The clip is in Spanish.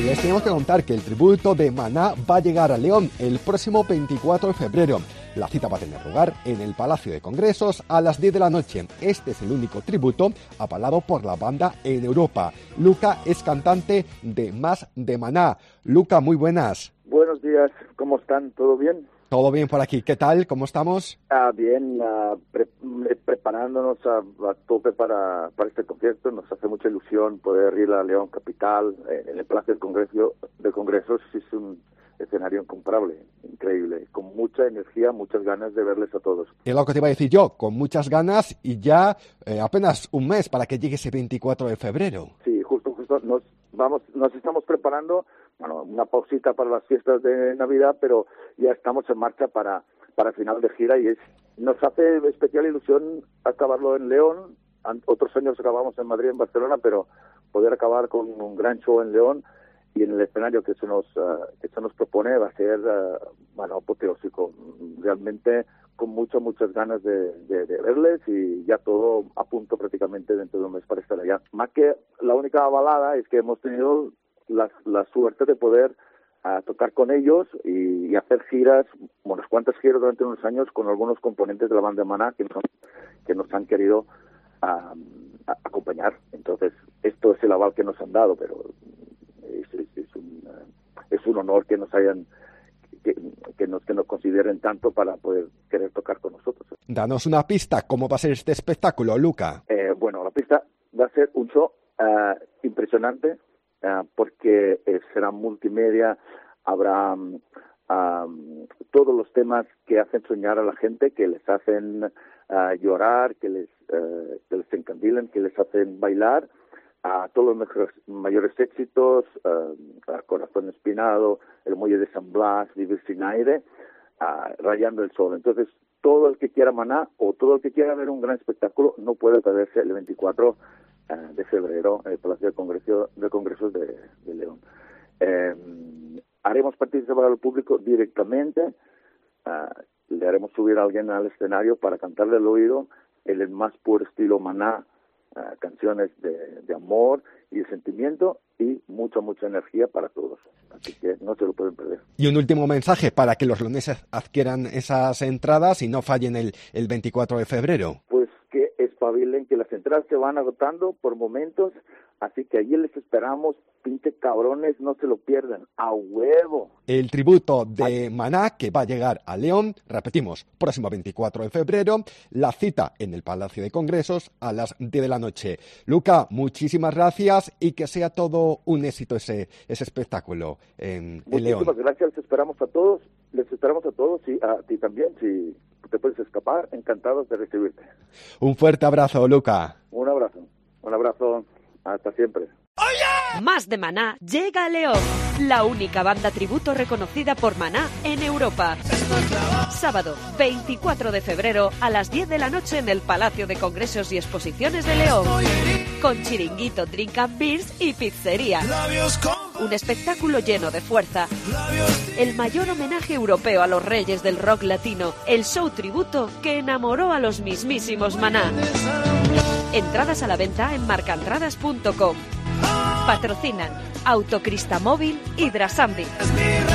Les tenemos que contar que el tributo de Maná va a llegar a León el próximo 24 de febrero. La cita va a tener lugar en el Palacio de Congresos a las 10 de la noche. Este es el único tributo avalado por la banda en Europa. Luca es cantante de Más de Maná. Luca, muy buenas. Buenos días, ¿cómo están? ¿Todo bien? Todo bien por aquí. ¿Qué tal? ¿Cómo estamos? Bien, preparándonos a tope para este concierto. Nos hace mucha ilusión poder ir a León Capital, en el Palacio de Congresos. Es un escenario incomparable, increíble, con mucha energía, muchas ganas de verles a todos. Es lo que te iba a decir yo, con muchas ganas y ya apenas un mes para que llegue ese 24 de febrero. Sí, justo, nos estamos preparando, bueno, una pausita para las fiestas de Navidad, pero ya estamos en marcha para final de gira y nos hace especial ilusión acabarlo en León. Otros años acabamos en Madrid, en Barcelona, pero poder acabar con un gran show en León y en el escenario que se nos propone va a ser apoteósico, realmente con muchas ganas de verles y ya todo a punto prácticamente dentro de un mes para estar allá. Más que la única avalada es que hemos tenido la suerte de poder tocar con ellos y hacer giras, unas cuantas giras durante unos años con algunos componentes de la banda de Maná que nos han querido acompañar. Entonces, esto es el aval que nos han dado, pero es un honor que nos hayan que nos consideren tanto para poder querer tocar con nosotros. Danos una pista, ¿cómo va a ser este espectáculo, Luca? Bueno, la pista va a ser un show impresionante porque será multimedia, habrá todos los temas que hacen soñar a la gente, que les hacen llorar, que les encandilan, que les hacen bailar, todos los mayores éxitos, Corazón Espinado, El Muelle de San Blas, Vivir sin Aire, Rayando el Sol. Entonces, todo el que quiera Maná o todo el que quiera ver un gran espectáculo no puede perderse el 24 de febrero en el Palacio de Congresos de León. Haremos participar al público directamente, le haremos subir a alguien al escenario para cantarle al oído en el más puro estilo Maná, canciones de amor y de sentimiento y mucha energía para todos. Así que no se lo pueden perder. Y un último mensaje para que los leoneses adquieran esas entradas y no fallen el 24 de febrero. Pues que espabilen, que las entradas se van agotando por momentos, así que allí les esperamos, pinche cabrones, no se lo pierdan, a huevo. El tributo de Maná que va a llegar a León, repetimos, próximo 24 de febrero, la cita en el Palacio de Congresos a las 10 de la noche. Luca, muchísimas gracias y que sea todo un éxito ese espectáculo en León. Muchísimas gracias, les esperamos a todos y a ti también, si te puedes escapar, encantados de recibirte. Un fuerte abrazo, Luca. Un abrazo, hasta siempre. Más de Maná llega a León, la única banda tributo reconocida por Maná en Europa. Sábado 24 de febrero a las 10 de la noche en el Palacio de Congresos y Exposiciones de León, con chiringuito, drink and beers y pizzería. Un espectáculo lleno de fuerza, el mayor homenaje europeo a los reyes del rock latino, el show tributo que enamoró a los mismísimos Maná. Entradas a la venta en marcaentradas.com. Patrocinan Autocristamóvil y Drasambi.